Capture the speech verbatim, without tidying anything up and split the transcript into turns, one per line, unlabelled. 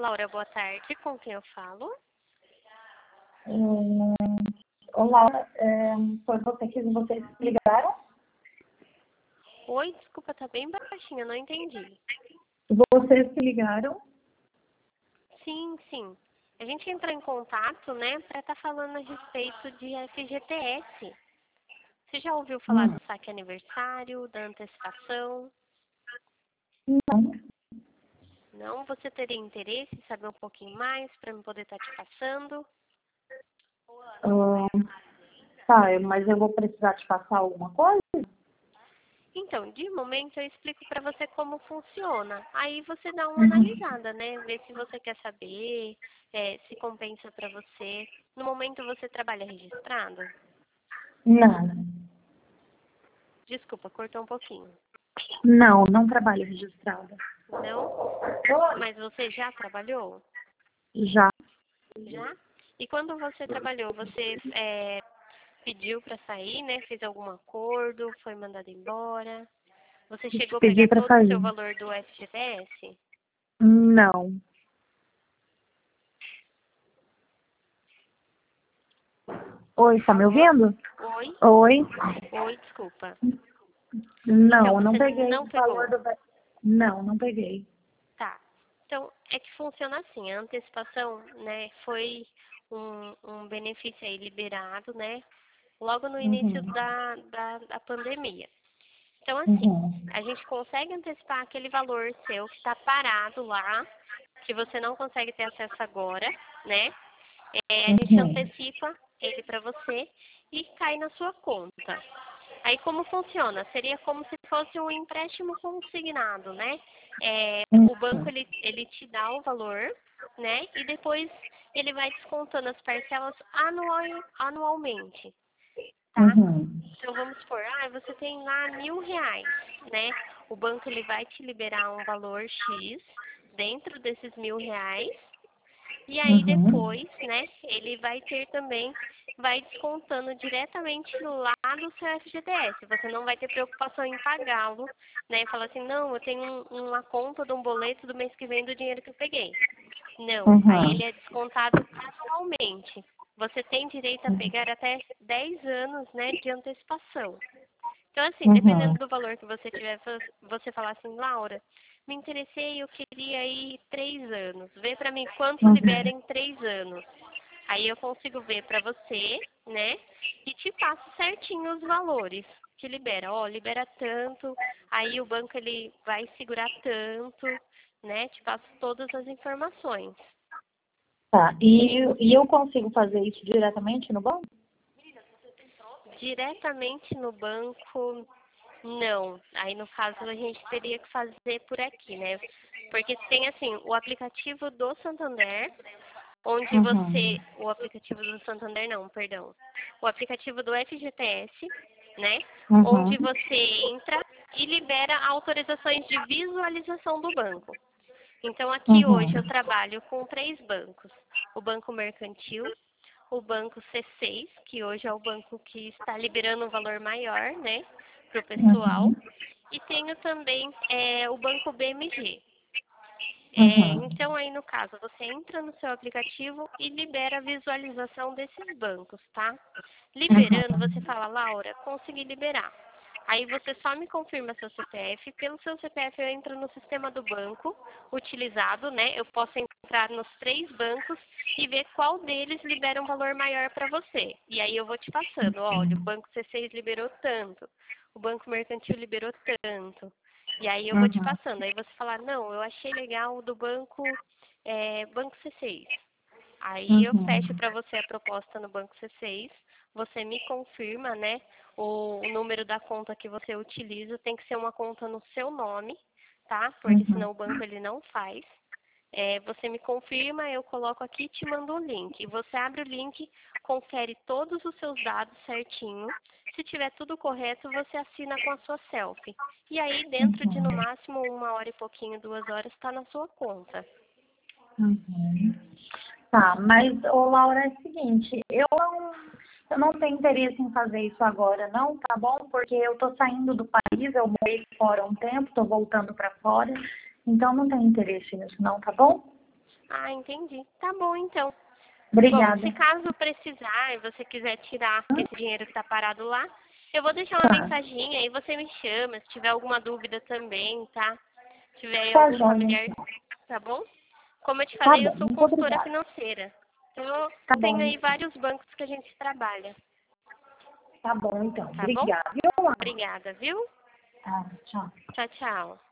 Laura, boa tarde. Com quem eu falo?
Hum, Olá, é, foi você que vocês ligaram?
Oi, desculpa, tá bem baixinho, eu não entendi.
Vocês que ligaram?
Sim, sim. A gente entrou em contato, né, para estar falando a respeito de F G T S. Você já ouviu falar
Hum,
do saque aniversário, da antecipação?
não.
Não? Você teria interesse em saber um pouquinho mais para eu poder estar te passando?
Ah, tá, mas eu vou precisar te passar alguma coisa?
Então, de momento eu explico para você como funciona. Aí você dá uma
Uhum.
analisada, né? Ver se você quer saber, é, se compensa para você. No momento você trabalha registrado?
Não,
Desculpa, cortou um pouquinho.
não, não trabalho registrada.
Não? Mas você já trabalhou?
Já.
Já? E quando você trabalhou, você é, pediu para sair, né? Fez algum acordo? Foi mandado embora? Você chegou a
Pedi
pegar
pra
todo o seu
sair.
valor do F G T S?
Não. Oi, tá me
Alô?
ouvindo?
Oi?
Oi?
Oi, desculpa. Então,
Não, não
você
peguei
não
o valor
pegou?
do... Não, não peguei.
Tá. Então, é que funciona assim, a antecipação, né, foi um, um benefício aí liberado, né, logo no início
Uhum.
da, da, da pandemia. Então, assim,
Uhum.
a gente consegue antecipar aquele valor seu que está parado lá, que você não consegue ter acesso agora, né? É, a gente
Uhum.
antecipa ele para você e cai na sua conta. Aí como funciona? Seria como se fosse um empréstimo consignado, né? É, o banco
Uhum.
ele, ele te dá o valor, né? E depois ele vai descontando as parcelas anual, anualmente, tá?
Uhum.
Então vamos supor, ah, você tem lá mil reais, né? O banco ele vai te liberar um valor X dentro desses mil reais e aí
Uhum.
depois, né, ele vai ter também, vai descontando diretamente lá do seu F G T S. Você não vai ter preocupação em pagá-lo, né? Falar assim, não, eu tenho um- uma conta de um boleto do mês que vem do dinheiro que eu peguei. Não, aí
Uhum.
ele é descontado anualmente. Você tem direito a pegar até dez anos, né, de antecipação. Então, assim,
Uhum.
dependendo do valor que você tiver, você falar assim, Laura, me interessei, eu queria ir três anos. Vê pra mim quanto libera
Uhum.
em três anos. Aí eu consigo ver pra você, né? E te passo certinho os valores que libera. Ó, libera tanto, aí o banco ele vai segurar tanto, né? Te passo todas as informações.
Tá. E, e eu consigo fazer isso diretamente no banco?
Diretamente no banco, não. Aí, no caso, a gente teria que fazer por aqui, né? Porque tem, assim, o aplicativo do Santander, onde você...
Uhum.
O aplicativo do Santander, não, perdão. O aplicativo do F G T S, né? Onde
Uhum.
você entra e libera autorizações de visualização do banco. Então, aqui hoje eu
Uhum.
trabalho com três bancos. O Banco Mercantil, o Banco C seis, que hoje é o banco que está liberando um valor maior, né, para o pessoal.
Uhum.
E tenho também é, o Banco B M G. É,
Uhum.
então, aí no caso, você entra no seu aplicativo e libera a visualização desses bancos, tá? Liberando, você
Uhum.
fala, Laura, consegui liberar. Aí você só me confirma seu C P F. Pelo seu C P F eu entro no sistema do banco utilizado, né? Eu posso entrar nos três bancos e ver qual deles libera um valor maior para você. E aí eu vou te passando, olha, o banco C seis liberou tanto, o banco mercantil liberou tanto. E aí eu vou te
Uhum.
passando. Aí você fala, não, eu achei legal o do banco, é, banco C seis. Aí eu fecho
Uhum.
para você a proposta no banco C seis, você me confirma, né? O, o número da conta que você utiliza tem que ser uma conta no seu nome, tá? Porque
Uhum.
senão o banco ele não faz. É, você me confirma, eu coloco aqui e te mando um link. E você abre o link, confere todos os seus dados certinho. Se tiver tudo correto, você assina com a sua selfie. E aí, dentro de no
Uhum.
máximo uma hora e pouquinho, duas horas, está na sua conta.
Uhum. Tá, mas, ô Laura, é o seguinte, eu não, eu não tenho interesse em fazer isso agora, não, tá bom? Porque eu tô saindo do país, eu morei fora um tempo, tô voltando pra fora, então não tenho interesse nisso, não, tá bom?
Ah, entendi. Tá bom, então.
Obrigada.
Bom, se caso precisar e você quiser tirar esse dinheiro que está parado lá, eu vou deixar uma
Tá,
mensaginha aí, você me chama, se tiver alguma dúvida também, tá? Se tiver aí
tá
algum
joia.
familiar,
Então.
tá bom? Como eu te
Tá
falei, eu
bom,
sou
muito
consultora
obrigada.
financeira. Então, eu
Tá
tenho
bom,
aí vários bancos que a gente trabalha,
tá bom então.
tá bom?
Obrigada, viu, Laura?
Obrigada, viu?
Ah, tchau.
Tchau, tchau.